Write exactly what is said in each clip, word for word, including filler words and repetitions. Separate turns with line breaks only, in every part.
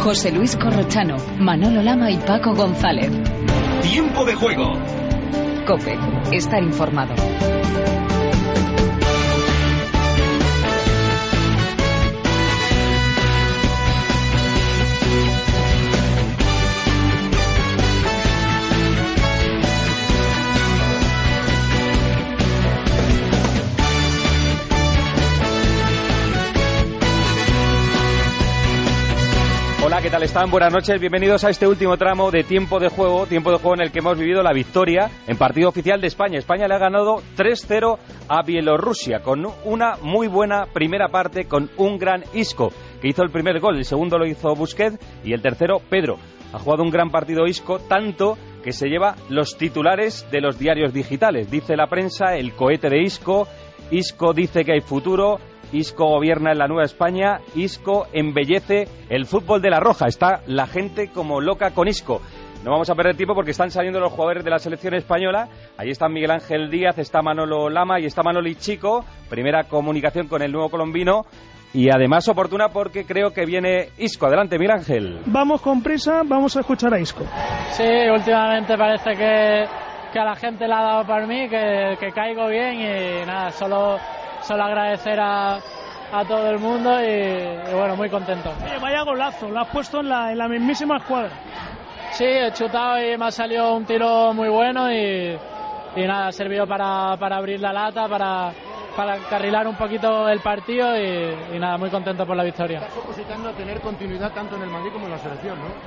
José Luis Corrochano, Manolo Lama y Paco González.
Tiempo de juego.
COPE. Estar informado.
Hola, ¿qué tal están? Buenas noches, bienvenidos a este último tramo de Tiempo de Juego, tiempo de juego en el que hemos vivido la victoria en partido oficial de España. España le ha ganado tres cero a Bielorrusia con una muy buena primera parte, con un gran Isco, que hizo el primer gol, el segundo lo hizo Busquets y el tercero Pedro. Ha jugado un gran partido Isco, tanto que se lleva los titulares de los diarios digitales. Dice la prensa, el cohete de Isco, Isco dice que hay futuro, Isco gobierna en la Nueva España, Isco embellece el fútbol de la Roja. Está la gente como loca con Isco. No vamos a perder tiempo porque están saliendo los jugadores de la selección española. Ahí está Miguel Ángel Díaz, está Manolo Lama y está Manoli Chico. Primera comunicación con el nuevo colombino y además oportuna porque creo que viene Isco. Adelante, Miguel Ángel.
Vamos con prisa, vamos a escuchar a Isco.
Sí, últimamente parece que, que a la gente le ha dado por mí, que, que caigo bien y nada, solo... Solo agradecer a, a todo el mundo y, y bueno, muy contento.
Oye, vaya golazo, lo has puesto en la, en la mismísima escuadra.
Sí, he chutado y me ha salido un tiro muy bueno y, y nada, ha servido para, para abrir la lata, para, para encarrilar un poquito el partido y, y nada, muy contento por la victoria.
Estás solicitando tener continuidad tanto en el Madrid como en la selección, ¿no?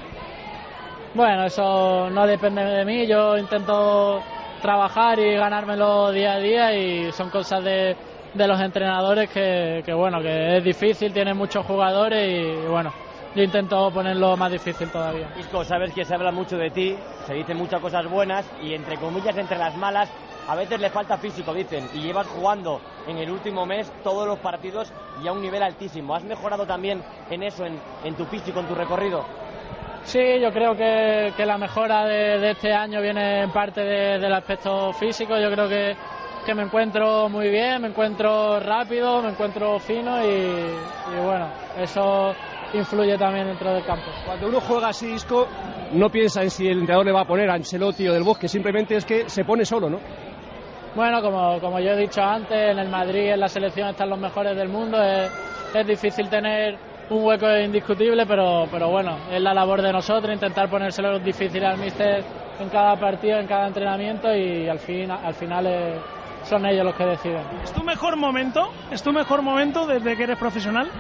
Bueno, eso no depende de mí, yo intento trabajar y ganármelo día a día y son cosas de... de los entrenadores que, que bueno, que es difícil, tienen muchos jugadores y bueno, yo intento ponerlo más difícil todavía.
Isco, sabes que se habla mucho de ti, se dicen muchas cosas buenas y entre comillas, entre las malas, a veces le falta físico, dicen, y llevas jugando en el último mes todos los partidos y a un nivel altísimo. ¿Has mejorado también en eso, en, en tu físico, en tu recorrido?
Sí, yo creo que, que la mejora de, de este año viene en parte de, del aspecto físico. Yo creo que que me encuentro muy bien, me encuentro rápido, me encuentro fino y, y bueno, eso influye también dentro del campo.
Cuando uno juega así, Isco, no piensa en si el entrenador le va a poner a Ancelotti o Del Bosque, simplemente es que se pone solo, ¿no?
Bueno, como, como yo he dicho antes, en el Madrid, en la selección están los mejores del mundo, es, es difícil tener un hueco indiscutible, pero, pero bueno, es la labor de nosotros, intentar ponérselo difícil al míster en cada partido, en cada entrenamiento y al, fin, al final es... son ellos los que deciden.
¿Es tu mejor momento? ¿Es tu mejor momento desde que eres profesional?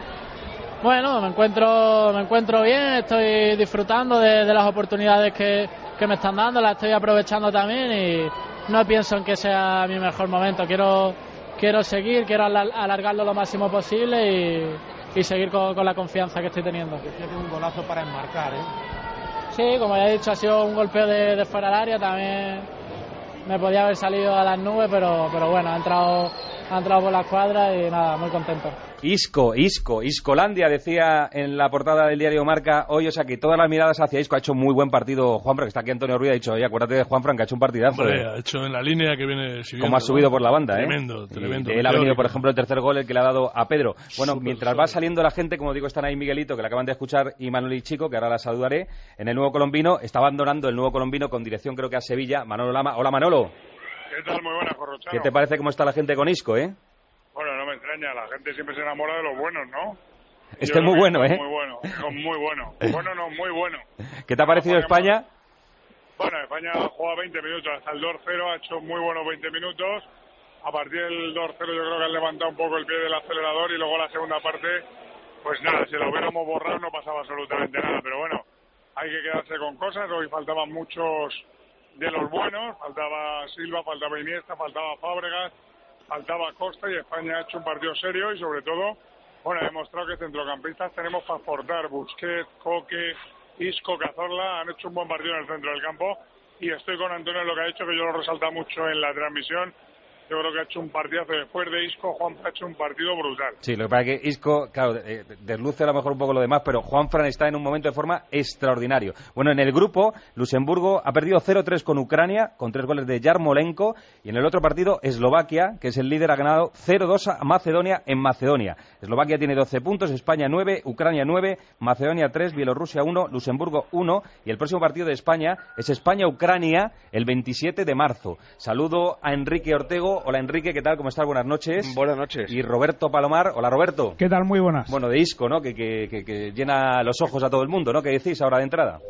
Bueno, me encuentro me encuentro bien, estoy disfrutando de, de las oportunidades que, que me están dando, las estoy aprovechando también y no pienso en que sea mi mejor momento. Quiero quiero seguir, quiero alargarlo lo máximo posible y, y seguir con, con la confianza que estoy teniendo.
Tiene un golazo para enmarcar, ¿eh?
Sí, como ya he dicho, ha sido un golpeo de, de fuera del área, también me podía haber salido a las nubes, pero, pero bueno, ha entrado, ha entrado por la escuadra y nada, muy contento.
Isco, Isco, Iscolandia, decía en la portada del diario Marca hoy, o sea que todas las miradas hacia Isco. Ha hecho muy buen partido Juanfran, que está aquí Antonio Ruiz, ha dicho, oye, acuérdate de Juanfran, que ha hecho un partidazo.
Hombre, ha hecho en la línea que viene siguiendo.
Como ha subido por la banda,
tremendo,
¿eh?
Tremendo,
Él ha venido, por ejemplo, el tercer gol, el que le ha dado a Pedro. Bueno, super, mientras super. va saliendo la gente, como digo, están ahí Miguelito, que le acaban de escuchar, y Manoli Chico, que ahora la saludaré, en el nuevo colombino. Está abandonando el nuevo colombino con dirección, creo que a Sevilla, Manolo Lama. Hola, Manolo.
¿Qué tal? Muy buena, Corrochano.
¿Qué te parece cómo está la gente con Isco, eh?
Bueno, no me extraña, la gente siempre se enamora de los buenos, ¿no?
Es que es muy bueno, ¿eh?
Muy bueno, muy bueno. Bueno, no, muy bueno.
¿Qué te ha parecido
no,
España?
Bueno, España ha jugado veinte minutos, hasta el dos cero ha hecho muy buenos veinte minutos. A partir del dos cero yo creo que han levantado un poco el pie del acelerador y luego la segunda parte, pues nada, si lo hubiéramos borrado no pasaba absolutamente nada. Pero bueno, hay que quedarse con cosas. Hoy faltaban muchos de los buenos, faltaba Silva, faltaba Iniesta, faltaba Fábregas, faltaba Costa y España ha hecho un partido serio y sobre todo, bueno, ha demostrado que centrocampistas tenemos para aportar. Busquets, Coque, Isco, Cazorla han hecho un buen partido en el centro del campo y estoy con Antonio en lo que ha dicho, que yo lo resalta mucho en la transmisión. yo creo que ha hecho un partidazo. Después de Isco, Juanfran ha hecho un partido brutal.
Sí, lo que pasa es que Isco, claro, eh, desluce a lo mejor un poco lo demás, pero Juanfran está en un momento de forma extraordinario. Bueno, en el grupo, Luxemburgo ha perdido cero tres con Ucrania, con tres goles de Yarmolenko, y en el otro partido, Eslovaquia, que es el líder, ha ganado cero dos a Macedonia en Macedonia. Eslovaquia tiene doce puntos, España nueve, Ucrania nueve, Macedonia tres, Bielorrusia uno, Luxemburgo uno, y el próximo partido de España es España-Ucrania el veintisiete de marzo. Saludo a Enrique Ortego. Hola Enrique, ¿qué tal? ¿Cómo estás? Buenas noches.
Buenas noches.
Y Roberto Palomar. Hola Roberto.
¿Qué tal? Muy buenas.
Bueno, de Isco, ¿no? Que, que, que, que llena los ojos a todo el mundo, ¿no? ¿Qué decís ahora de entrada?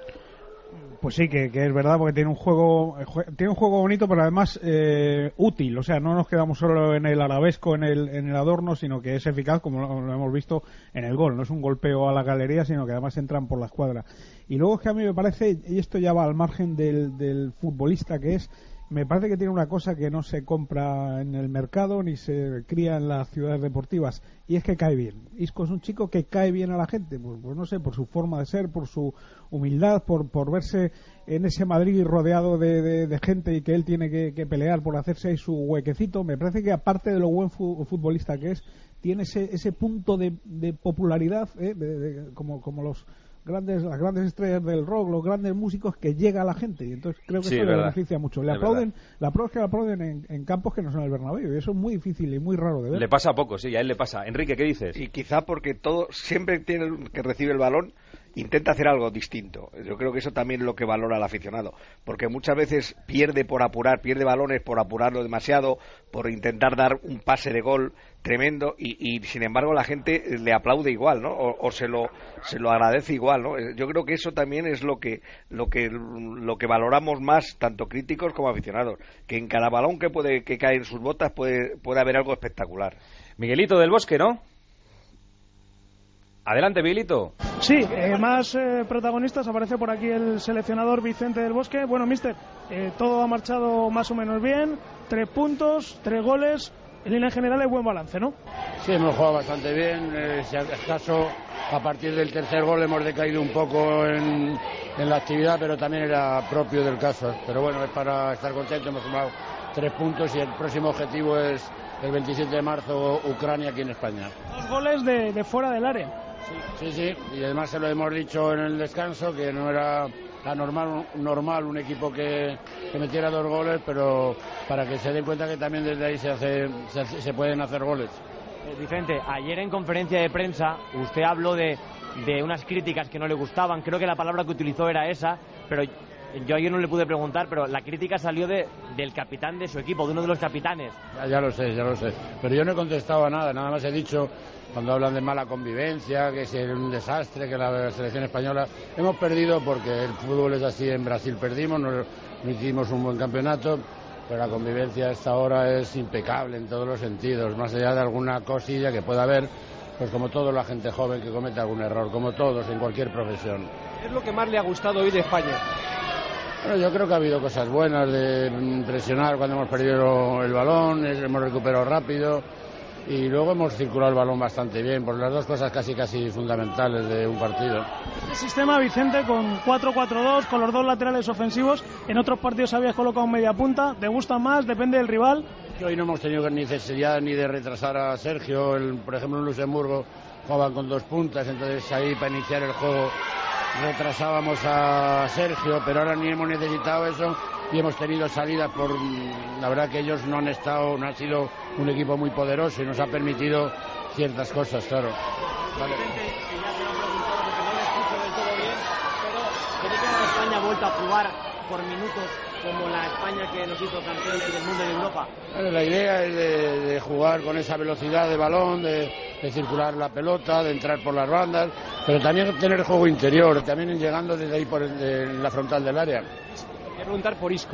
Pues sí, que, que es verdad, porque tiene un juego tiene un juego bonito, pero además eh, útil. O sea, no nos quedamos solo en el arabesco, en el, en el adorno, sino que es eficaz, como lo, lo hemos visto en el gol. No es un golpeo a la galería, sino que además entran por la escuadra. Y luego es que a mí me parece, y esto ya va al margen del, del futbolista que es, me parece que tiene una cosa que no se compra en el mercado ni se cría en las ciudades deportivas, y es que cae bien. Isco es un chico que cae bien a la gente, pues, pues no sé, por su forma de ser, por su humildad, por, por verse en ese Madrid rodeado de, de, de gente y que él tiene que, que pelear por hacerse ahí su huequecito. Me parece que aparte de lo buen fu- futbolista que es, tiene ese, ese punto de, de popularidad, ¿eh? de, de, como, como los grandes las grandes estrellas del rock, los grandes músicos, que llega a la gente, y entonces creo que sí, eso le beneficia mucho. Le es aplauden, verdad. La prueba es que le aplauden en, en campos que no son el Bernabéu, y eso es muy difícil y muy raro de ver.
Le pasa poco, sí, a él le pasa. Enrique, ¿qué dices?
Y quizá porque todo siempre tiene que recibe el balón, intenta hacer algo distinto. Yo creo que eso también es lo que valora el aficionado, porque muchas veces pierde por apurar, pierde balones por apurarlo demasiado, por intentar dar un pase de gol tremendo, y, y sin embargo la gente le aplaude igual, ¿no? O, o se lo se lo agradece igual, ¿no? Yo creo que eso también es lo que lo que lo que valoramos más, tanto críticos como aficionados, que en cada balón que puede que cae en sus botas puede puede haber algo espectacular.
Miguelito del Bosque, ¿no? Adelante, Miguelito.
Sí, eh, más eh, protagonistas. Aparece por aquí el seleccionador Vicente del Bosque. Bueno, mister, eh, todo ha marchado más o menos bien. Tres puntos, tres goles. En línea general es buen balance, ¿no?
Sí, hemos jugado bastante bien. Eh, si acaso a partir del tercer gol hemos decaído un poco en, en la actividad, pero también era propio del caso. Pero bueno, es para estar contento. Hemos sumado tres puntos y el próximo objetivo es el veintisiete de marzo, Ucrania, aquí en España.
Dos goles de, de fuera del área.
Sí, sí, y además se lo hemos dicho en el descanso, que no era la normal, normal un equipo que, que metiera dos goles, pero para que se den cuenta que también desde ahí se, hace, se, se pueden hacer goles.
Eh, Vicente, ayer en conferencia de prensa usted habló de, de unas críticas que no le gustaban, creo que la palabra que utilizó era esa, pero yo ayer no le pude preguntar, pero la crítica salió de, del capitán de su equipo, de uno de los capitanes.
Ya, ya lo sé, ya lo sé, pero yo no he contestado a nada, nada más he dicho, cuando hablan de mala convivencia, que es un desastre, que la selección española hemos perdido porque el fútbol es así. En Brasil perdimos, no, no hicimos un buen campeonato, pero la convivencia a esta hora es impecable en todos los sentidos, más allá de alguna cosilla que pueda haber, pues como toda la gente joven que comete algún error, como todos en cualquier profesión.
¿Qué es lo que más le ha gustado hoy de España?
Bueno, yo creo que ha habido cosas buenas, de presionar cuando hemos perdido el balón, hemos recuperado rápido, y luego hemos circulado el balón bastante bien, por las dos cosas casi casi fundamentales de un partido.
Este sistema, Vicente, con cuatro cuatro dos, con los dos laterales ofensivos, en otros partidos habías colocado media punta, ¿te gusta más? ¿Depende del rival?
Hoy no hemos tenido necesidad ni de retrasar a Sergio, el, por ejemplo en Luxemburgo jugaban con dos puntas, entonces ahí para iniciar el juego retrasábamos a Sergio, pero ahora ni hemos necesitado eso y hemos tenido salidas por, la verdad que ellos no han estado, no ha sido un equipo muy poderoso y nos ha permitido ciertas cosas, claro.
Vale. Ya se lo han preguntado porque no lo escucho del todo bien, pero ¿cree que España ha vuelto a jugar por minutos como la España que nos hizo campeones del mundo y de Europa?
Bueno, la idea es de, de jugar con esa velocidad de balón, de, de circular la pelota, de entrar por las bandas, pero también tener juego interior, también llegando desde ahí por el, de la frontal del área.
Quiero preguntar por Isco.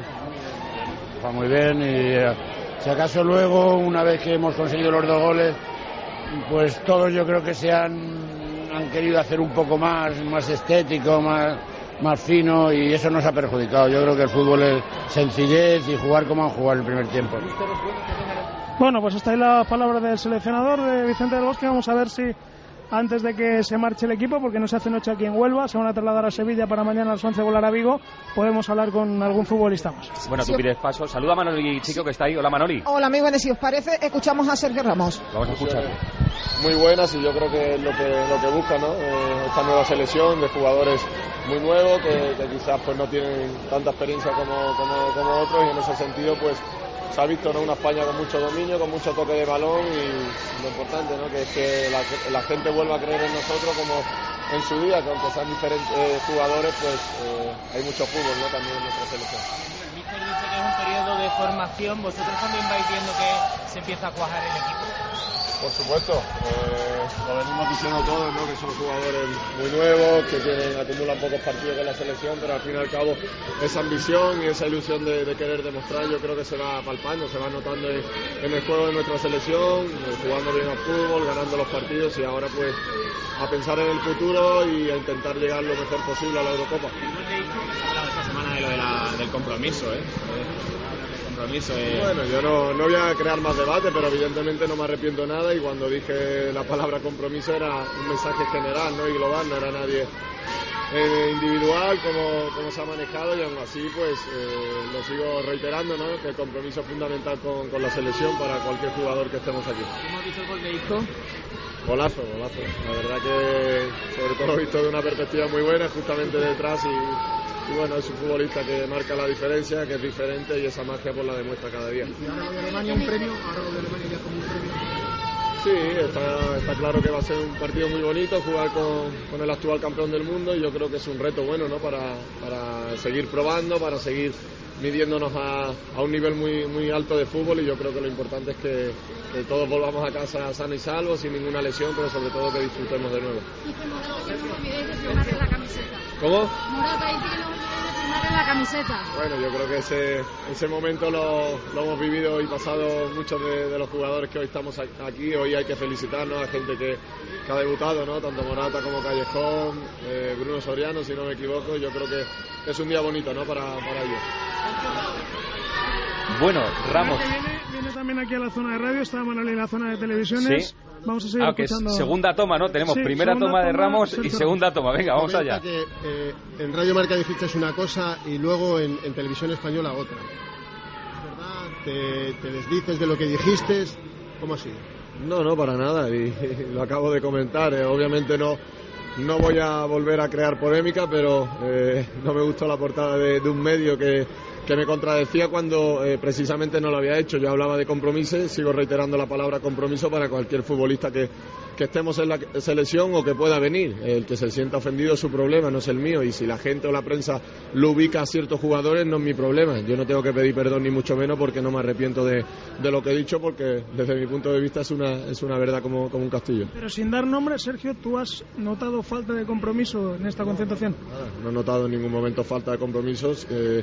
Va muy bien y eh, si acaso luego, una vez que hemos conseguido los dos goles, pues todos yo creo que se han, han querido hacer un poco más, más estético, más, más fino, y eso nos ha perjudicado. Yo creo que el fútbol es sencillez y jugar como han jugado en el primer tiempo.
Bueno, pues hasta ahí las palabras del seleccionador de Vicente del Bosque. Vamos a ver si antes de que se marche el equipo, porque no se hace noche aquí en Huelva, se van a trasladar a Sevilla para mañana a las once volar a Vigo, podemos hablar con algún futbolista más.
Bueno, tú pides paso. Saluda a Manoli, chico, que está ahí. Hola, Manoli.
Hola, amigos, si os parece, escuchamos a Sergio Ramos.
Vamos a escuchar.
Muy buenas, y yo creo que es lo que, lo que busca, ¿no? Eh, esta nueva selección de jugadores muy nuevos que, que quizás pues no tienen tanta experiencia como, como, como otros, y en ese sentido pues se ha visto, ¿no?, una España con mucho dominio, con mucho toque de balón, y lo importante, ¿no?, que es que la, la gente vuelva a creer en nosotros como en su día, que aunque sean diferentes eh, jugadores, pues eh, hay mucho fútbol, ¿no?, también en nuestra selección.
El míster dice que es un periodo de formación, vosotros también vais viendo que se empieza a cuajar el equipo.
Por supuesto, eh, lo venimos diciendo todos, ¿no?, que son jugadores muy nuevos, que tienen, acumulan pocos partidos con la selección, pero al fin y al cabo esa ambición y esa ilusión de, de querer demostrar, yo creo que se va palpando, se va notando en, en el juego de nuestra selección, eh, jugando bien al fútbol, ganando los partidos, y ahora pues a pensar en el futuro y a intentar llegar lo mejor posible a la Eurocopa.
Esta semana de lo de la, del compromiso, ¿eh? Compromiso, eh.
Bueno, yo no, no voy a crear más debate, pero evidentemente no me arrepiento nada, y cuando dije la palabra compromiso era un mensaje general, ¿no?, y global, no era nadie eh, individual como, como se ha manejado, y aún así pues eh, lo sigo reiterando, ¿no?, que el compromiso es fundamental con, con la selección para cualquier jugador que estemos aquí.
¿Cómo has visto el gol de Isco?
Golazo, golazo. La verdad que sobre todo visto de una perspectiva muy buena, justamente detrás, y, y bueno, es un futbolista que marca la diferencia, que es diferente, y esa magia pues la demuestra cada día.
¿Y ahora lo de Alemania un premio? ¿Ahora lo de Alemania ya como un premio?
Sí, está, está claro que va a ser un partido muy bonito, jugar con, con el actual campeón del mundo, y yo creo que es un reto bueno, ¿no?, para, para seguir probando, para seguir midiéndonos a, a un nivel muy, muy alto de fútbol, y yo creo que lo importante es que, que todos volvamos a casa sanos y salvos, sin ninguna lesión, pero sobre todo que disfrutemos de nuevo.
Y que Morata que no os olvidéis de firmarle la camiseta.
¿Cómo?
Morata dice que no os olvidéis de firmarle la camiseta.
Bueno, yo creo que ese, ese momento lo, lo hemos vivido y pasado muchos de, de los jugadores que hoy estamos aquí. Hoy hay que felicitarnos a gente que, que ha debutado, ¿no?, tanto Morata como Callejón, eh, Bruno Soriano, si no me equivoco. Yo creo que es un día bonito, ¿no?, para, para ellos.
Bueno, Ramos.
Viene, viene también aquí a la zona de radio, está Manuel en la zona de televisiones.
¿Sí?
Vamos a seguir
ah,
escuchando.
Es segunda toma, ¿no? Tenemos
sí,
primera toma de Ramos
Sergio.
y segunda toma. Venga, vamos
Comenta
allá.
Que, eh, en Radio Marca dijiste una cosa y luego en, en Televisión Española otra. ¿Es verdad? ¿Te, te desdices de lo que dijiste? ¿Cómo ha sido?
No, no, para nada, y, y lo acabo de comentar. Eh, obviamente no, no voy a volver a crear polémica, pero eh, no me gustó la portada de, de un medio que, que me contradecía cuando eh, precisamente no lo había hecho. Yo hablaba de compromiso, sigo reiterando la palabra compromiso para cualquier futbolista que, que estemos en la selección o que pueda venir. El que se sienta ofendido es su problema, no es el mío, y si la gente o la prensa lo ubica a ciertos jugadores no es mi problema. Yo no tengo que pedir perdón ni mucho menos, porque no me arrepiento de, de lo que he dicho, porque desde mi punto de vista es una, es una verdad como, como un castillo.
Pero sin dar nombre, Sergio, ¿tú has notado falta de compromiso en esta concentración?
Nada, no he notado en ningún momento falta de compromisos. Eh,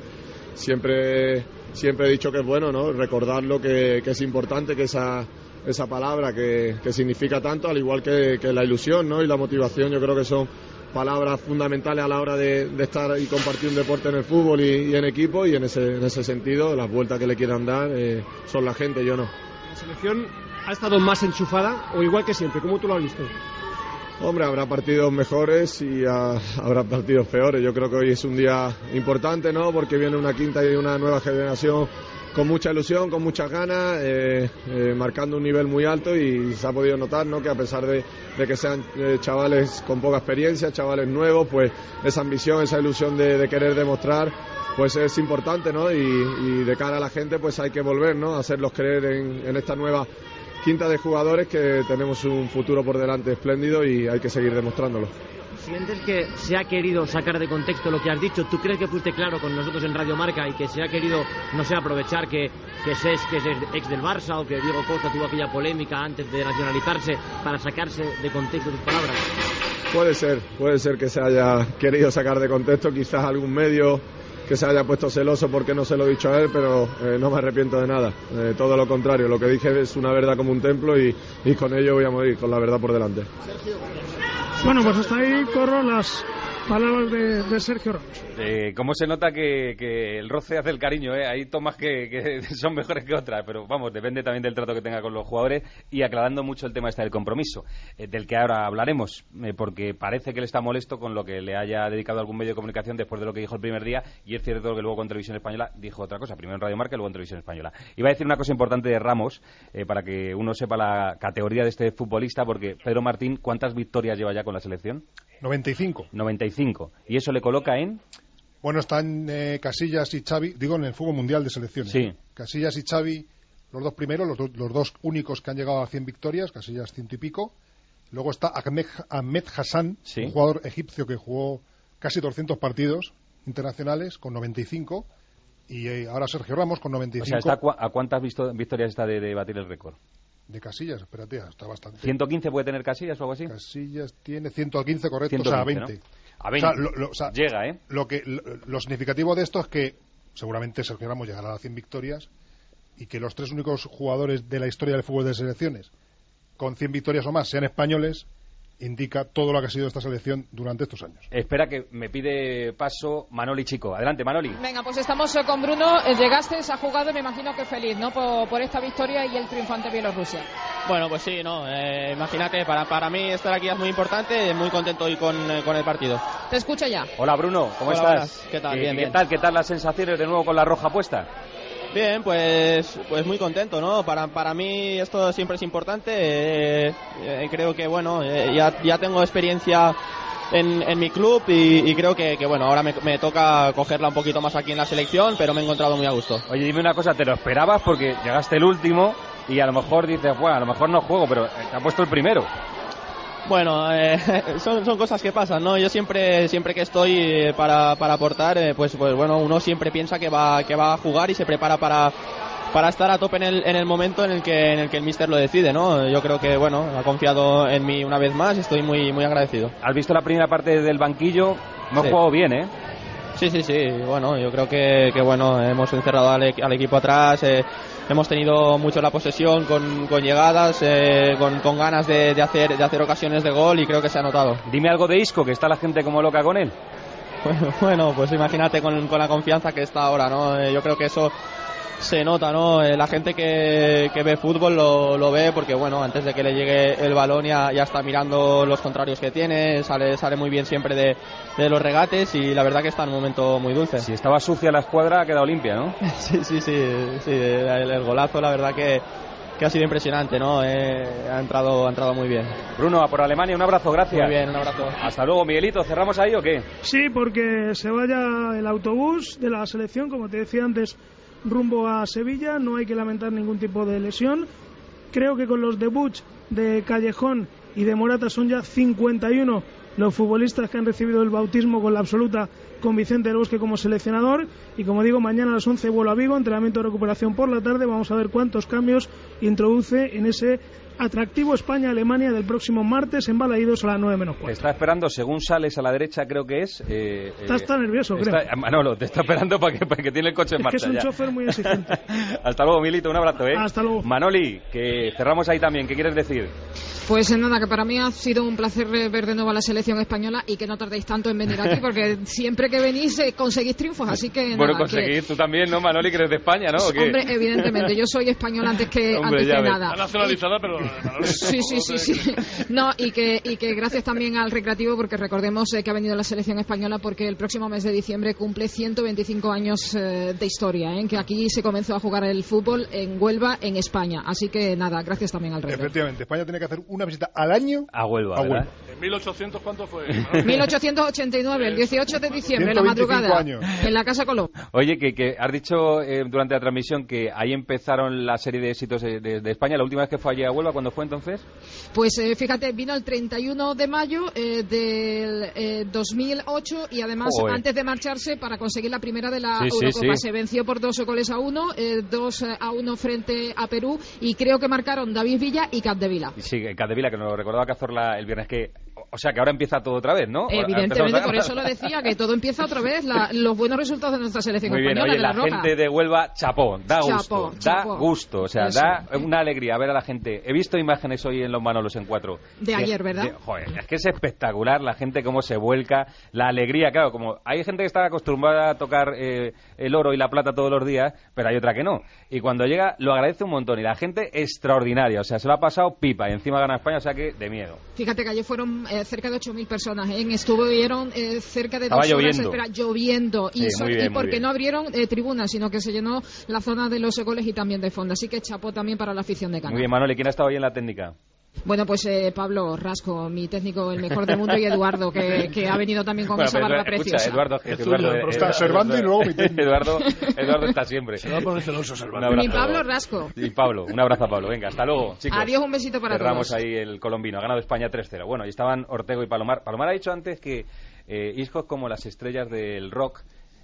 siempre, siempre he dicho que es bueno, ¿no?, recordarlo, que, que es importante, que esa esa palabra que, que significa tanto, al igual que, que la ilusión, ¿no?, y la motivación. Yo creo que son palabras fundamentales a la hora de, de estar y compartir un deporte en el fútbol y, y en equipo, y en ese, en ese sentido las vueltas que le quieran dar eh, son la gente, yo no.
¿La selección ha estado más enchufada o igual que siempre? ¿Cómo tú lo has visto?
Hombre, habrá partidos mejores y a, habrá partidos peores. Yo creo que hoy es un día importante, ¿no?, porque viene una quinta y una nueva generación con mucha ilusión, con muchas ganas, eh, eh, marcando un nivel muy alto, y se ha podido notar, ¿no?, que a pesar de, de que sean eh, chavales con poca experiencia, chavales nuevos, pues esa ambición, esa ilusión de, de querer demostrar, pues es importante, ¿no?, y, y de cara a la gente pues hay que volver, ¿no?, a hacerlos creer en, en esta nueva quinta de jugadores, que tenemos un futuro por delante espléndido y hay que seguir demostrándolo.
¿Sientes que se ha querido sacar de contexto lo que has dicho? ¿Tú crees que fuiste claro con nosotros en Radio Marca y que se ha querido, no sé, aprovechar que, que Ses, que es ex del Barça, o que Diego Costa tuvo aquella polémica antes de nacionalizarse, para sacarse de contexto tus palabras?
Puede ser, puede ser que se haya querido sacar de contexto, quizás algún medio que se haya puesto celoso porque no se lo he dicho a él, pero eh, no me arrepiento de nada, eh, todo lo contrario, lo que dije es una verdad como un templo, y, y con ello voy a morir, con la verdad por delante.
Bueno, pues hasta ahí corro las Palabras de, de Sergio Ramos.
Eh, ¿Cómo se nota que, que el roce hace el cariño? ¿eh? Hay tomas que, que son mejores que otras, pero vamos, depende también del trato que tenga con los jugadores y aclarando mucho el tema este del compromiso, eh, del que ahora hablaremos, eh, porque parece que él está molesto con lo que le haya dedicado algún medio de comunicación después de lo que dijo el primer día, y es cierto que luego con Televisión Española dijo otra cosa, primero en Radio Marca y luego en Televisión Española. Iba a decir una cosa importante de Ramos, eh, para que uno sepa la categoría de este futbolista, porque Pedro Martín, ¿cuántas victorias lleva ya con la selección?
noventa y cinco.
noventa y cinco. ¿Y eso le coloca en...?
Bueno, están eh, Casillas y Xavi, digo, en el fútbol mundial de selecciones.
Sí.
Casillas y Xavi, los dos primeros, los, do, los dos únicos que han llegado a cien victorias, Casillas ciento y pico. Luego está Ahmed, Ahmed Hassan, sí. un jugador egipcio que jugó casi doscientos partidos internacionales con noventa y cinco. Y eh, ahora Sergio Ramos con noventa y cinco.
O sea, ¿está cu ¿a cuántas victorias está de, de batir el récord?
De Casillas, espérate, está bastante.
¿ciento quince puede tener Casillas o algo así?
Casillas tiene ciento quince, correcto,
ciento quince,
o sea, veinte.
¿no? A veinte.
O sea, lo, lo, o sea,
llega, ¿eh?
Lo, que, lo, lo significativo de esto es que seguramente Sergio Ramos llegará a las cien victorias y que los tres únicos jugadores de la historia del fútbol de selecciones con cien victorias o más sean españoles, indica todo lo que ha sido esta selección durante estos años.
Espera, que me pide paso Manoli Chico. Adelante, Manoli.
Venga, pues estamos con Bruno. Llegaste, se ha jugado y me imagino que feliz, ¿no? Por, por esta victoria y el triunfo ante Bielorrusia.
Bueno, pues sí, no. Eh, imagínate, para, para mí estar aquí es muy importante, muy contento hoy con, eh, con el partido.
Te escucho ya.
Hola, Bruno, ¿cómo
Hola,
estás?
Buenas. ¿Qué tal?
¿Qué,
bien,
¿qué
bien.
tal? ¿Qué tal las sensaciones de nuevo con la roja puesta?
Bien, pues pues muy contento, ¿no? Para para mí esto siempre es importante. Eh, eh, creo que, bueno, eh, ya, ya tengo experiencia en, en mi club y, y creo que, que, bueno, ahora me, me toca cogerla un poquito más aquí en la selección, pero me he encontrado muy a gusto.
Oye, dime una cosa, ¿te lo esperabas? Porque llegaste el último y a lo mejor dices, bueno, a lo mejor no juego, pero te ha puesto el primero.
Bueno, eh, son, son cosas que pasan, ¿no? Yo siempre siempre que estoy para, para aportar, eh, pues pues bueno, uno siempre piensa que va que va a jugar y se prepara para para estar a tope en el en el momento en el que en el que el míster lo decide, ¿no? Yo creo que, bueno, ha confiado en mí una vez más y estoy muy muy agradecido.
¿Has visto la primera parte del banquillo? No he
sí.
jugado bien, ¿eh?
Sí, sí, sí. Bueno, yo creo que, que bueno, hemos encerrado al, al equipo atrás, eh, hemos tenido mucho la posesión con, con llegadas, eh, con, con ganas de, de hacer de hacer ocasiones de gol y creo que se ha notado.
Dime algo de Isco, que está la gente como loca con él.
Bueno, bueno pues imagínate con, con la confianza que está ahora, ¿no? Eh, yo creo que eso se nota, ¿no? Eh, la gente que, que ve fútbol lo, lo ve porque, bueno, antes de que le llegue el balón ya, ya está mirando los contrarios que tiene, sale sale muy bien siempre de, de los regates y la verdad que está en un momento muy dulce.
Si estaba sucia la escuadra ha quedado limpia, ¿no?
Sí, sí, sí, sí el, el golazo la verdad que, que ha sido impresionante, ¿no? Eh, ha entrado ha entrado muy bien.
Bruno, a por Alemania, un abrazo, gracias.
Muy bien, un abrazo.
Hasta luego, Miguelito, ¿cerramos ahí o qué?
Sí, porque se vaya el autobús de la selección, como te decía antes, rumbo a Sevilla, no hay que lamentar ningún tipo de lesión. Creo que con los debuts de Callejón y de Morata son ya cincuenta y uno los futbolistas que han recibido el bautismo con la absoluta con Vicente del Bosque como seleccionador, y como digo, mañana a las once vuelo a Vigo, entrenamiento de recuperación por la tarde. Vamos a ver cuántos cambios introduce en ese atractivo España-Alemania del próximo martes en Balaídos a las nueve menos cuarto.
Está esperando, según sales a la derecha, creo que es... Eh,
está, está nervioso,
está,
creo.
Manolo, te está esperando para que, para que tiene el coche en
es
marcha.
Es que es un
ya.
chofer muy exigente.
Hasta luego, Milito, un abrazo, ¿eh?
Hasta luego.
Manoli, que cerramos ahí también, ¿qué quieres decir?
Pues nada, que para mí ha sido un placer ver de nuevo a la selección española y que no tardéis tanto en venir aquí, porque siempre que venís eh, conseguís triunfos, así que
Bueno,
nada,
conseguir,
que...
tú también, ¿no, Manoli, que eres de España, ¿no? ¿O qué?
Hombre, evidentemente, yo soy español antes que,
Hombre,
antes que
ves.
nada.
Está nacionalizada, pero...
Sí, sí, sí, sí. No, y que, y que gracias también al Recreativo, porque recordemos eh, que ha venido la selección española porque el próximo mes de diciembre cumple ciento veinticinco años eh, de historia, ¿eh? Que aquí se comenzó a jugar el fútbol en Huelva, en España. Así que nada, gracias también al Recreativo.
Efectivamente, España tiene que hacer una visita al año
a Huelva,
a Huelva.
¿En mil ochocientos cuánto fue?
mil ochocientos ochenta y nueve, el dieciocho de diciembre, la madrugada,
años.
En la Casa Colón.
Oye, que, que has dicho eh, durante la transmisión que ahí empezaron la serie de éxitos de, de, de España. ¿La última vez que fue allí a Huelva, cuándo fue entonces?
Pues eh, fíjate, vino el treinta y uno de mayo eh, del eh, dos mil ocho y además
Joder.
antes de marcharse para conseguir la primera de la
Sí, sí,
Eurocopa.
sí.
Se venció por dos goles a uno, eh, dos a uno frente a Perú, y creo que marcaron David Villa y Capdevila.
Sí, Capdevila, que nos lo recordaba Cazorla el viernes, que O sea que ahora empieza todo otra vez, ¿no?
Evidentemente, por eso lo decía, que todo empieza otra vez, la, los buenos resultados de nuestra selección
Muy bien,
española.
oye,
de la,
la
Roja.
gente de Huelva, chapó, da gusto,
Chapó,
da
chapó.
gusto, o sea,
Eso.
da una alegría ver a la gente. He visto imágenes hoy en los Manolos en cuatro.
De ayer, ¿verdad?
de- joder, es que es espectacular la gente cómo se vuelca, la alegría, claro, como hay gente que está acostumbrada a tocar eh, el oro y la plata todos los días, pero hay otra que no. Y cuando llega, lo agradece un montón, y la gente extraordinaria, o sea, se lo ha pasado pipa, y encima gana España, o sea que de miedo.
Fíjate que ayer fueron eh, cerca de ocho mil personas, ¿eh? Estuvieron eh, cerca de
Estaba
dos horas
lloviendo.
espera, lloviendo.
Sí,
y, so-
muy bien,
y
muy
porque
bien.
no abrieron eh, tribunas, sino que se llenó la zona de los goles y también de fondo. Así que chapó también para la afición de Canadá.
Muy bien, Manuel, ¿y quién ha estado hoy en la técnica?
Bueno, pues eh, Pablo Rasco, mi técnico, el mejor del mundo, y Eduardo, que, que ha venido también con
Bueno,
esa
pero,
barba
escucha,
preciosa.
Eduardo,
Es
Eduardo,
tuyo, pero está
Eduardo-
Servando y luego mi técnico.
Eduardo, Eduardo está siempre.
Se va a poner celoso,
Un
Servando.
abrazo.
Mi Pablo Rasco.
Y Pablo, un abrazo a Pablo. Venga, hasta luego, chicos.
Adiós, un besito para
Cerramos
todos.
ahí el colombino. Ha ganado España tres cero. Bueno, y estaban Ortego y Palomar. Palomar ha dicho antes que eh, Isco es como las estrellas del rock.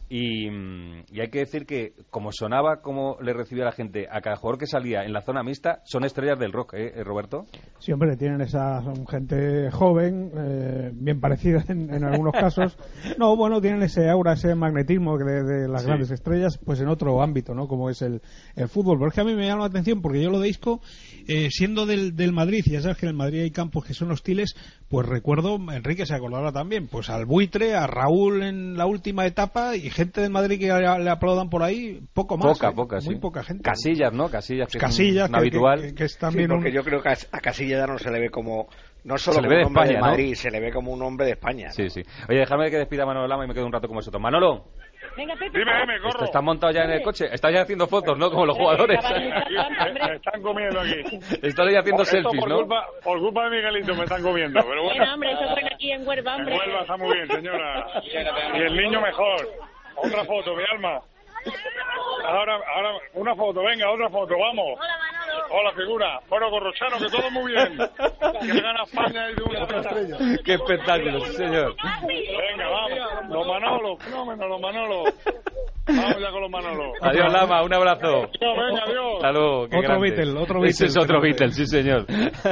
Y, mm, y hay que decir que como sonaba, como le recibió a la gente a cada jugador que salía en la zona mixta, son estrellas del rock, ¿eh, Roberto?
Sí, hombre, tienen esa son gente joven, eh, bien parecida en, en algunos casos. No, bueno, tienen ese aura, ese magnetismo de, de las
Sí.
grandes estrellas, pues en otro ámbito, ¿no? Como es el, el fútbol. Pero es que a mí me llama la atención porque yo lo de Isco, eh, siendo del, del Madrid, y ya sabes que en el Madrid hay campos que son hostiles, pues recuerdo, Enrique se acordará también, pues al Buitre, a Raúl en la última etapa y gente del Madrid que le, le aplaudan por ahí, poco más.
Poca,
¿eh?
poca,
Muy
sí.
poca gente.
Casillas, ¿no? Casillas, que
Casillas,
es un
que-
habitual.
que- que es
Sí,
también
porque
un-
yo creo que a a Casillas ya no se le ve como no solo
Se le
como
ve de
un hombre
España,
de
¿no?
Madrid, se le ve como un hombre de España.
Sí, sí. Oye, déjame que despida a Manolo Lama y me quedo un rato con vosotros. Manolo,
Venga, Pepe. Dime, dime, corro.
¿estás montado ya en el coche? Estás ya haciendo fotos, ¿no? Como los jugadores.
Me están comiendo aquí.
Estás ya haciendo
Esto
selfies,
por
¿no?
Culpa, por culpa de Miguelito me están comiendo, pero bueno.
Bueno, hombre, eso fue aquí en Huelva,
En
hombre.
Huelva está muy bien, señora. Y el niño mejor. Otra foto, mi alma. Ahora, ahora, una foto, venga, otra foto, vamos. Hola, Manolo. Hola, figura. Bueno, Corrochano, que todo muy bien. Que gana España y de una estrella.
Qué espectáculo, sí, señor.
Venga, vamos. Los Manolos, fenómeno, los Manolos. Vamos ya con los Manolos.
Adiós, Lama, un abrazo.
Adiós, venga, adiós.
Hasta luego, qué
Otro
grande.
Beatle, otro
Ese
Beatle,
es otro
creo que-
Beatle, sí, señor.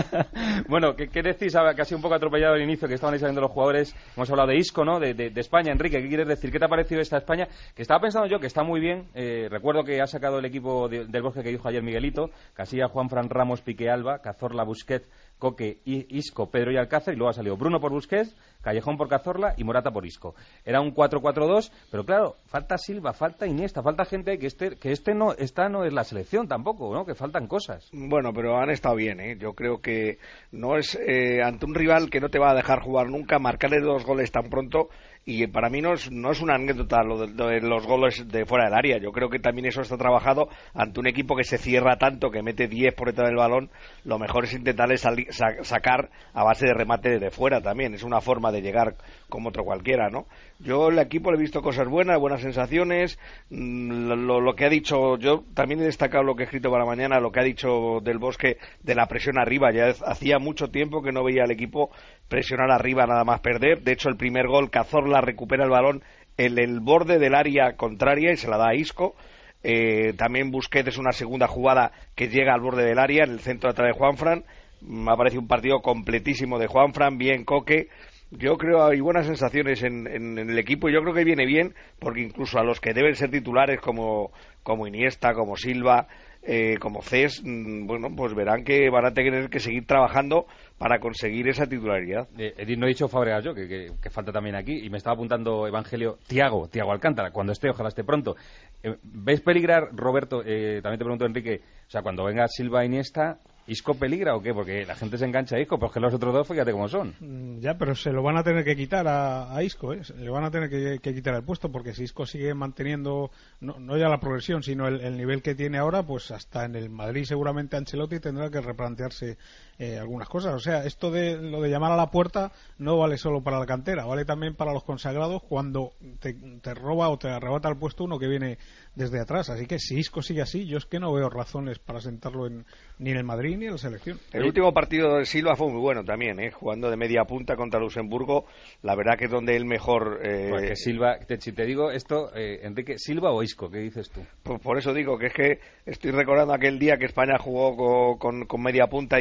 Bueno, ¿qué, qué decís? Ahora, casi un poco atropellado al inicio, que estaban ahí saliendo los jugadores. Hemos hablado de Isco, ¿no? De, de, de España. Enrique, ¿qué quieres decir? ¿Qué te ha parecido esta España? Que estaba pensando yo que está muy bien. Eh, recuerdo que ha sacado el equipo de- del Bosque que dijo ayer Miguelito. Casilla, Juan Fran Ramos, Piqué Alba, Cazorla, Busquets, Coque, I- Isco, Pedro y Alcácer. Y luego ha salido Bruno por Busquets, Callejón por Cazorla y Morata por Isco. Era un cuatro cuatro dos, pero claro, falta Silva, falta Iniesta, falta gente que este, que este no, esta no es la selección tampoco, ¿no? Que faltan cosas.
Bueno, pero han estado bien, ¿eh? Yo creo que no es eh, ante un rival que no te va a dejar jugar nunca, marcarle dos goles tan pronto, y para mí no es, no es una anécdota lo de, lo de los goles de fuera del área. Yo creo que también eso está trabajado ante un equipo que se cierra tanto, que mete diez por detrás del balón. Lo mejor es intentarle sali- sa- sacar a base de remate desde fuera también. Es una forma de llegar como otro cualquiera, ¿no? Yo al equipo le he visto cosas buenas, buenas sensaciones. Mm, Lo, lo que ha dicho, yo también he destacado lo que he escrito para mañana, lo que ha dicho del Bosque de la presión arriba. Ya hacía mucho tiempo que no veía al equipo presionar arriba nada más perder. De hecho, el primer gol, Cazorla recupera el balón en el borde del área contraria y se la da a Isco. Eh, también Busquets es una segunda jugada que llega al borde del área en el centro atrás de Juanfran. Me ha parecido un partido completísimo de Juanfran, bien Coque. Yo creo hay buenas sensaciones en, en, en el equipo y yo creo que viene bien porque incluso a los que deben ser titulares como, como Iniesta, como Silva, eh, como Cés, mm, bueno, pues verán que van a tener que seguir trabajando para conseguir esa titularidad.
Eh, Edith, no he dicho Fabregas yo, que, que, que falta también aquí, y me estaba apuntando Evangelio Tiago, Tiago Alcántara, cuando esté, ojalá esté pronto. Eh, ¿Ves peligrar, Roberto, eh, también te pregunto, Enrique, o sea, cuando venga Silva e Iniesta, ¿Isco peligra o qué? Porque la gente se engancha a Isco, pero es que los otros dos, fíjate cómo son.
Mm, Ya, pero se lo van a tener que quitar a, a Isco, ¿eh? Se le van a tener que, que quitar el puesto, porque si Isco sigue manteniendo, no, no ya la progresión, sino el, el nivel que tiene ahora, pues hasta en el Madrid seguramente Ancelotti tendrá que replantearse eh, algunas cosas. O sea, esto de lo de llamar a la puerta no vale solo para la cantera, vale también para los consagrados cuando te, te roba o te arrebata el puesto uno que viene desde atrás. Así que si Isco sigue así, yo es que no veo razones para sentarlo en, ni en el Madrid ni en la selección.
El último partido de Silva fue muy bueno también, ¿eh? Jugando de media punta contra Luxemburgo. La verdad que es donde él mejor... Eh...
Pues que Silva, te, si te digo esto, eh, Enrique, ¿Silva o Isco? ¿Qué dices tú?
Pues por eso digo que es que estoy recordando aquel día que España jugó con, con, con media punta y Silva,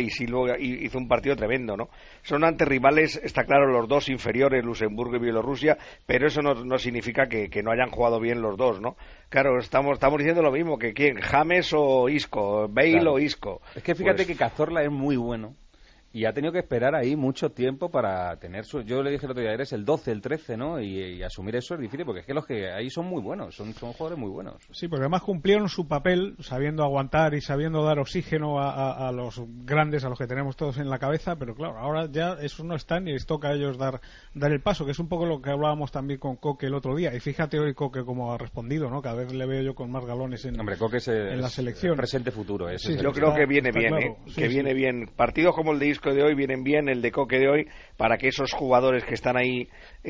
jugó y hizo un partido tremendo, ¿no? Son ante rivales, está claro, los dos inferiores, Luxemburgo y Bielorrusia, pero eso no, no significa que, que no hayan jugado bien los dos, ¿no? Claro, estamos estamos diciendo lo mismo, que quién, James o Isco, Bale
claro.
o Isco.
Es que fíjate
pues...
que Cazorla es muy bueno. Y ha tenido que esperar ahí mucho tiempo para tener su... Yo le dije el otro día, eres el doce, el trece, ¿no? Y, y asumir eso es difícil, porque es que los que ahí son muy buenos, son, son jugadores muy buenos.
Sí, porque además cumplieron su papel sabiendo aguantar y sabiendo dar oxígeno a, a, a los grandes, a los que tenemos todos en la cabeza, pero claro, ahora ya esos no están y les toca a ellos dar, dar el paso, que es un poco lo que hablábamos también con Coque el otro día. Y fíjate hoy Coque cómo ha respondido, ¿no? Cada vez le veo yo con más galones en,
Hombre, Coque es,
en la selección.
Presente-futuro.
Sí, yo creo que viene bien,
claro.
¿eh?
Sí,
que
sí.
viene bien. Partidos como el de Isco de hoy vienen bien, el de Coque de hoy, para que esos jugadores que están ahí,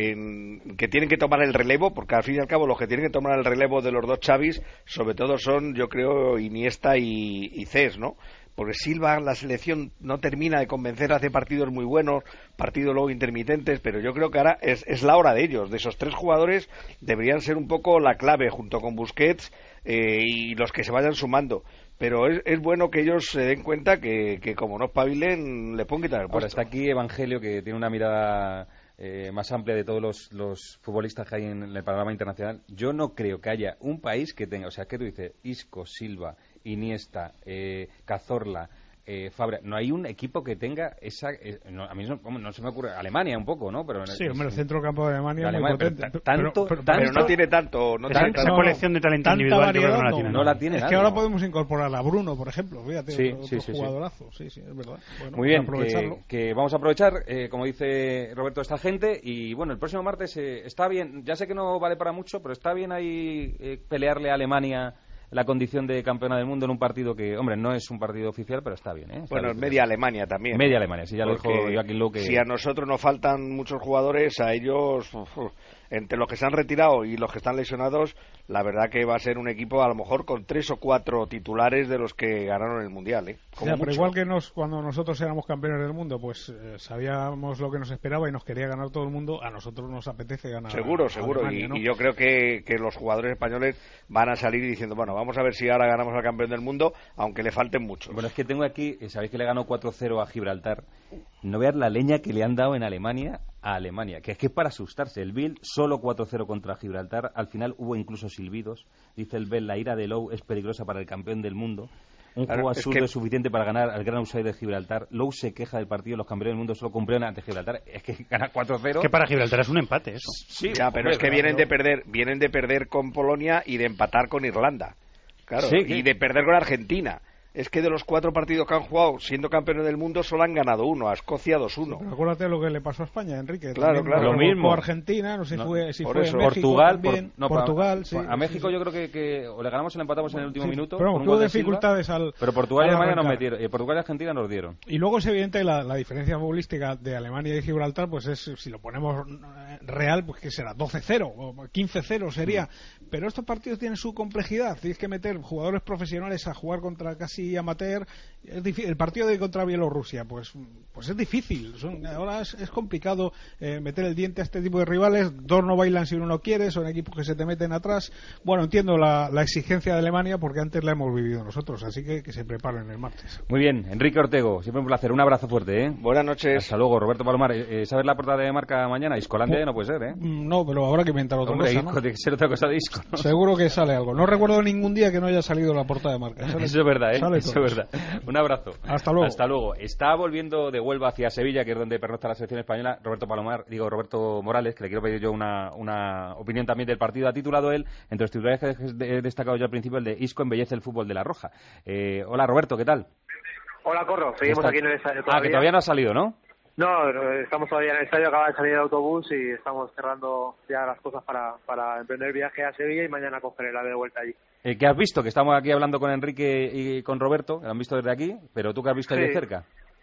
en, que tienen que tomar el relevo, porque al fin y al cabo los que tienen que tomar el relevo de los dos Xavis, sobre todo son, yo creo, Iniesta y, y Cés, ¿no? Porque Silva, la selección no termina de convencer, hace partidos muy buenos, partidos luego intermitentes, pero yo creo que ahora es, es la hora de ellos, de esos tres jugadores deberían ser un poco la clave, junto con Busquets eh, y los que se vayan sumando. Pero es, es bueno que ellos se den cuenta que, que como no espabilen, le pueden quitar el puesto.
Ahora está aquí Evangelio, que tiene una mirada eh, más amplia de todos los, los futbolistas que hay en el panorama internacional. Yo no creo que haya un país que tenga, o sea, que tú dices, Isco, Silva, Iniesta, eh, Cazorla, eh, Fabra, no hay un equipo que tenga esa... Eh, no, a mí no, no se me ocurre... Alemania un poco, ¿no? Pero
sí, hombre, el centrocampo de Alemania,
de Alemania
es muy potente.
Pero, tanto,
pero, pero,
tanto,
pero no tiene tanto... No
esa,
tiene tanto,
esa colección de talento individual yo creo que no la tiene.
No, no la tiene
es
nada,
que ahora
no.
podemos incorporar a Bruno, por ejemplo. Fíjate,
sí,
otro,
sí,
otro
sí,
jugadorazo. Sí, sí, es verdad. Bueno,
muy bien,
aprovecharlo.
que, que vamos a aprovechar, eh, como dice Roberto, esta gente. Y bueno, el próximo martes eh, está bien, ya sé que no vale para mucho, pero está bien ahí eh, pelearle a Alemania la condición de campeona del mundo en un partido que, hombre, no es un partido oficial, pero está bien, ¿eh? Está
bueno,
bien.
media Alemania también.
Media Alemania, sí, ya
Porque
lo dijo Joaquín Lowe. Que...
Si a nosotros nos faltan muchos jugadores, a ellos, uf, uf, entre los que se han retirado y los que están lesionados, la verdad que va a ser un equipo a lo mejor con tres o cuatro titulares de los que ganaron el Mundial, ¿eh? Como
Ya, pero
mucho.
igual que nos, cuando nosotros éramos campeones del mundo, pues eh, sabíamos lo que nos esperaba y nos quería ganar todo el mundo, a nosotros nos apetece ganar.
Seguro,
a,
seguro.
a Alemania,
y,
¿no?
y yo creo que, que los jugadores españoles van a salir diciendo, bueno, vamos a ver si ahora ganamos al campeón del mundo, aunque le falten muchos.
Bueno, es que tengo aquí, sabéis que le ganó cuatro cero a Gibraltar. No veas la leña que le han dado en Alemania a Alemania, que es que es para asustarse. El Bill solo cuatro cero contra Gibraltar. Al final hubo incluso silbidos. Dice el Bill, la ira de Lowe es peligrosa para el campeón del mundo. Un
Claro,
juego
es
absurdo
que...
es suficiente para ganar al gran outsider de Gibraltar. Lowe se queja del partido, los campeones del mundo solo cumplieron ante Gibraltar. Es que ganar cuatro cero.
Es que para Gibraltar es un empate eso.
Sí, ya, pero hombre, es que vienen de perder, vienen de perder con Polonia y de empatar con Irlanda. Claro,
sí,
y de perder con Argentina. Es que de los cuatro partidos que han jugado siendo campeones del mundo solo han ganado uno, a Escocia dos uno.
Sí, pero acuérdate lo que le pasó a España, Enrique.
Claro,
También
claro.
Lo mismo.
O Argentina, no sé
no,
fue, si
por
fue
eso.
México
Portugal,
también.
por, no,
Portugal,
a,
sí.
a México
sí, sí.
yo creo que, que o le ganamos o le empatamos en el último
Sí,
minuto.
pero
con un
tuvo
gol de Silva.
dificultades al.
Pero Portugal y
al
Alemania nos
arrancar.
metieron. Y Portugal y Argentina nos dieron.
Y luego es evidente la, la diferencia futbolística de Alemania y Gibraltar, pues es, si lo ponemos eh, real, pues que será doce cero o quince cero sería. Mm. Pero estos partidos tienen su complejidad. Tienes que meter jugadores profesionales a jugar contra casi amateur. Es difícil. El partido de contra Bielorrusia, pues pues es difícil. Son, ahora es, es complicado eh, meter el diente a este tipo de rivales. Dos no bailan si uno no quiere, son equipos que se te meten atrás. Bueno, entiendo la, la exigencia de Alemania porque antes la hemos vivido nosotros, así que que se preparen el martes.
Muy bien, Enrique Ortego, siempre un placer. Un abrazo fuerte, ¿eh?
Buenas noches.
Hasta luego, Roberto Palomar. Eh, ¿Sabes la portada de marca mañana? Iscolandia no puede ser, ¿eh?
No, pero habrá que inventar otra
Hombre,
cosa,
hijo,
¿no?
tiene que ser otra cosa de Isco, ¿no?
Seguro que sale algo. No recuerdo ningún día que no haya salido la portada de marca. Sale,
Eso es verdad, ¿eh?
Sale
Eso
todo.
es verdad. Un abrazo.
Hasta luego.
Hasta luego. Está volviendo de Huelva hacia Sevilla, que es donde pernocta la selección española, Roberto Palomar, digo Roberto Morales, que le quiero pedir yo una, una opinión también del partido. Ha titulado él, entre los titulares que he destacado yo al principio, el de Isco embellece el fútbol de la Roja. Eh, hola Roberto, ¿qué tal?
Hola Corro, seguimos
¿Está?
aquí en el estadio
Ah, que todavía no ha salido, ¿no?
No, estamos todavía en el estadio, acaba de salir el autobús y estamos cerrando ya las cosas para, para emprender el viaje a Sevilla y mañana coger el ave de vuelta allí.
Eh, ¿Qué has visto? Que estamos aquí hablando con Enrique y con Roberto, que lo han visto desde aquí, pero tú que has visto
Sí.
ahí de cerca.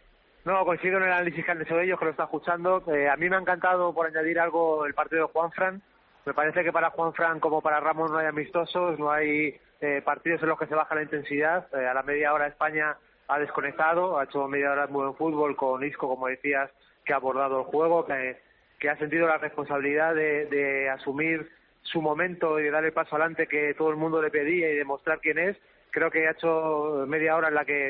No, coincido en el análisis que han hecho ellos, que lo está escuchando. Eh, a mí me ha encantado, por añadir algo, el partido de Juanfran. Me parece que para Juanfran como para Ramos no hay amistosos, no hay eh, partidos en los que se baja la intensidad. Eh, a la media hora España ha desconectado, ha hecho media hora de muy buen fútbol con Isco, como decías, que ha abordado el juego, que, que ha sentido la responsabilidad de, de asumir su momento y de dar el paso adelante que todo el mundo le pedía y demostrar quién es. Creo que ha hecho media hora en la que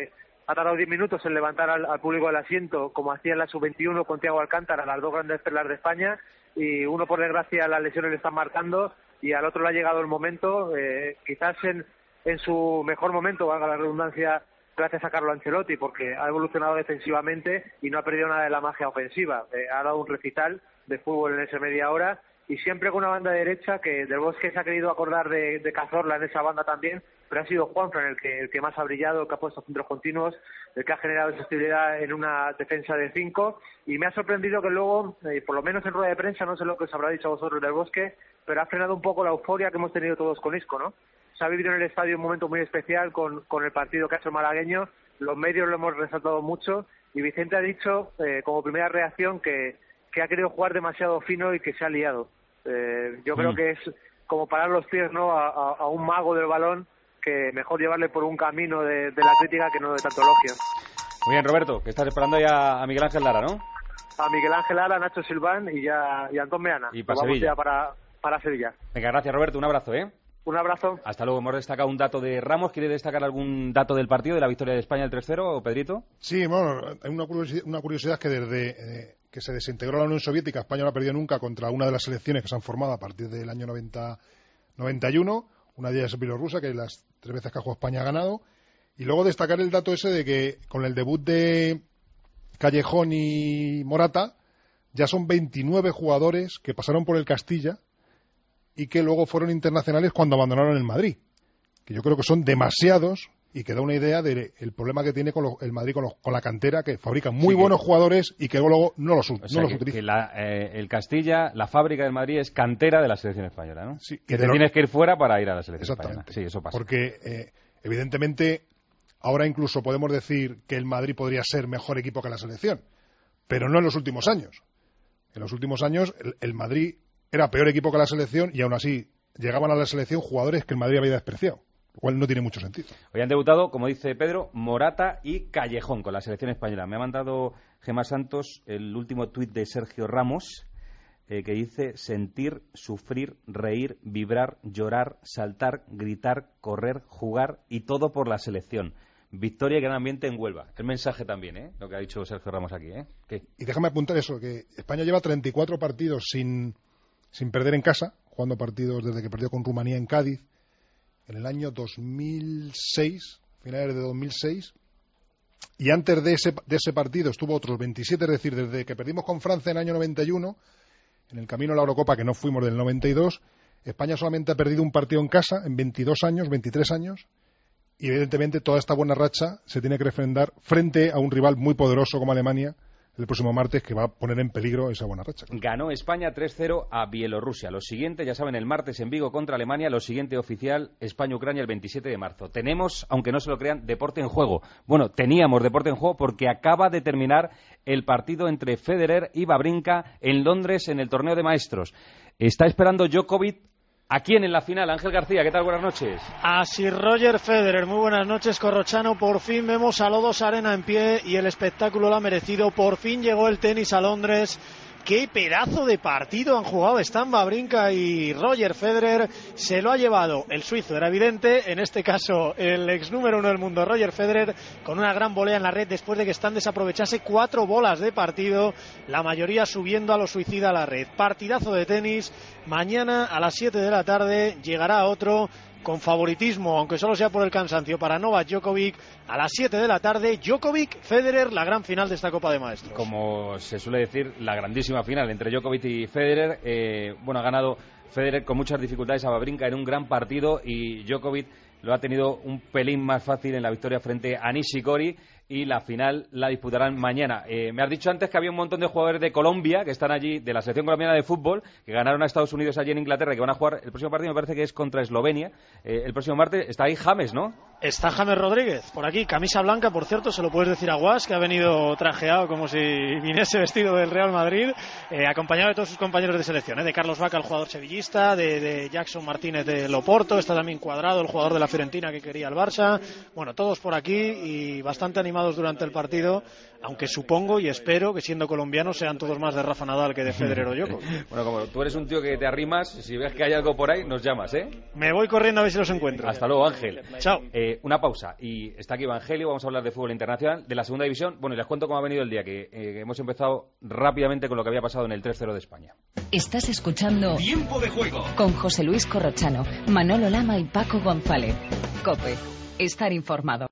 ha tardado diez minutos en levantar al, al público del asiento, como hacía en la sub veintiuno con Thiago Alcántara, las dos grandes perlas de España, y uno por desgracia las lesiones le están marcando, y al otro le ha llegado el momento, eh, quizás en, en su mejor momento, valga la redundancia, gracias a Carlo Ancelotti, porque ha evolucionado defensivamente y no ha perdido nada de la magia ofensiva. Eh, ha dado un recital de fútbol en esa media hora, y siempre con una banda derecha que Del Bosque se ha querido acordar de, de Cazorla en esa banda también, pero ha sido Juanfran el que, el que más ha brillado, el que ha puesto centros continuos, el que ha generado sensibilidad en una defensa de cinco, y me ha sorprendido que luego, eh, por lo menos en rueda de prensa, no sé lo que os habrá dicho a vosotros Del Bosque, pero ha frenado un poco la euforia que hemos tenido todos con Isco, ¿no? Se ha vivido en el estadio un momento muy especial con, con el partido que ha hecho el malagueño, los medios lo hemos resaltado mucho, y Vicente ha dicho, eh, como primera reacción, que que ha querido jugar demasiado fino y que se ha liado. Eh, yo mm. creo que es como parar los pies, ¿no?, a, a, a un mago del balón, que mejor llevarle por un camino de, de la crítica que no de tanto elogio.
Muy bien, Roberto, que estás esperando ya a Miguel Ángel Lara, ¿no?
A Miguel Ángel Lara, Nacho Silván y ya y Antón Meana.
Y para
Vamos
Sevilla.
ya para, para Sevilla.
Venga, gracias, Roberto, un abrazo, ¿eh?
Un abrazo.
Hasta luego. Hemos destacado un dato de Ramos. ¿Quiere destacar algún dato del partido, de la victoria de España del tres cero, Pedrito?
Sí, bueno, hay una curiosidad, una curiosidad que desde eh, que se desintegró la Unión Soviética, España no ha perdido nunca contra una de las selecciones que se han formado a partir del año noventa, noventa y uno. Una de ellas es Bielorrusia, que las tres veces que ha jugado España ha ganado. Y luego destacar el dato ese de que con el debut de Callejón y Morata ya son veintinueve jugadores que pasaron por el Castilla y que luego fueron internacionales cuando abandonaron el Madrid, que yo creo que son demasiados y que da una idea del problema que tiene con lo, el Madrid con, lo, con la cantera, que fabrica muy sí, buenos que, jugadores y que luego no los, o sea, no los
que,
utiliza.
Que la, eh, el Castilla, la fábrica del Madrid es cantera de la selección española, ¿no?
Sí,
que te lo... tienes que ir fuera para ir a la selección
Exactamente.
española. Sí, eso pasa.
Porque eh, evidentemente ahora incluso podemos decir que el Madrid podría ser mejor equipo que la selección, pero no en los últimos años. En los últimos años el, el Madrid era peor equipo que la selección y aún así llegaban a la selección jugadores que el Madrid había despreciado, lo cual no tiene mucho sentido.
Hoy han debutado, como dice Pedro, Morata y Callejón con la selección española. Me ha mandado Gemma Santos el último tuit de Sergio Ramos, eh, que dice: sentir, sufrir, reír, vibrar, llorar, saltar, gritar, correr, jugar y todo por la selección. Victoria y gran ambiente en Huelva. El mensaje también, ¿eh? Lo que ha dicho Sergio Ramos aquí, ¿eh? ¿Qué?
Y déjame apuntar eso, que España lleva treinta y cuatro partidos sin... sin perder en casa, jugando partidos desde que perdió con Rumanía en Cádiz en el año dos mil seis, finales de dos mil seis, y antes de ese, de ese partido estuvo otros veintisiete, es decir, desde que perdimos con Francia en el año noventa y uno, en el camino a la Eurocopa, que no fuimos del noventa y dos, España solamente ha perdido un partido en casa en veintidós años, veintitrés años, y evidentemente toda esta buena racha se tiene que refrendar frente a un rival muy poderoso como Alemania, el próximo martes, que va a poner en peligro esa buena racha.
Ganó España tres cero a Bielorrusia. Lo siguiente, ya saben, el martes en Vigo contra Alemania. Lo siguiente oficial, España-Ucrania el veintisiete de marzo. Tenemos, aunque no se lo crean, deporte en juego. Bueno, teníamos deporte en juego porque acaba de terminar el partido entre Federer y Wawrinka en Londres en el torneo de maestros. Está esperando Djokovic. ¿A quién en la final? Ángel García, ¿qué tal? Buenas noches.
Así Roger Federer, muy buenas noches, Corrochano. Por fin vemos a Lodos Arena en pie y el espectáculo lo ha merecido. Por fin llegó el tenis a Londres. Qué pedazo de partido han jugado Stan Wawrinka y Roger Federer. Se lo ha llevado el suizo, era evidente. En este caso, el ex número uno del mundo, Roger Federer, con una gran volea en la red después de que Stan desaprovechase cuatro bolas de partido, la mayoría subiendo a lo suicida a la red. Partidazo de tenis. Mañana a las siete de la tarde llegará otro con favoritismo, aunque solo sea por el cansancio, para Novak Djokovic. A las siete de la tarde, Djokovic-Federer, la gran final de esta Copa de Maestros.
Como se suele decir, la grandísima final entre Djokovic y Federer. Eh, bueno, ha ganado Federer con muchas dificultades a Wawrinka en un gran partido y Djokovic lo ha tenido un pelín más fácil en la victoria frente a Nishikori. Y la final la disputarán mañana. Eh, me has dicho antes que había un montón de jugadores de Colombia que están allí, de la selección colombiana de fútbol, que ganaron a Estados Unidos allí en Inglaterra y que van a jugar el próximo partido, me parece que es contra Eslovenia. Eh, el próximo martes está ahí James, ¿no?
Está James Rodríguez, por aquí, camisa blanca, por cierto, se lo puedes decir a Guas, que ha venido trajeado como si viniese vestido del Real Madrid, eh, acompañado de todos sus compañeros de selección, eh, de Carlos Vaca, el jugador sevillista, de, de Jackson Martínez de Oporto, está también Cuadrado, el jugador de la Fiorentina que quería el Barça. Bueno, todos por aquí y bastante animados emocionados durante el partido, aunque supongo y espero que siendo colombianos sean todos más de Rafa Nadal que de Federer o Djokovic.
Bueno, como tú eres un tío que te arrimas, si ves que hay algo por ahí, nos llamas, ¿eh?
Me voy corriendo a ver si los encuentro.
Hasta luego, Ángel.
Chao.
Eh, una pausa. Y está aquí Evangelio, vamos a hablar de fútbol internacional, de la segunda división. Bueno, y les cuento cómo ha venido el día, que eh, hemos empezado rápidamente con lo que había pasado en el tres cero de España.
Estás escuchando
Tiempo de Juego
con José Luis Corrochano, Manolo Lama y Paco González. COPE. Estar informado.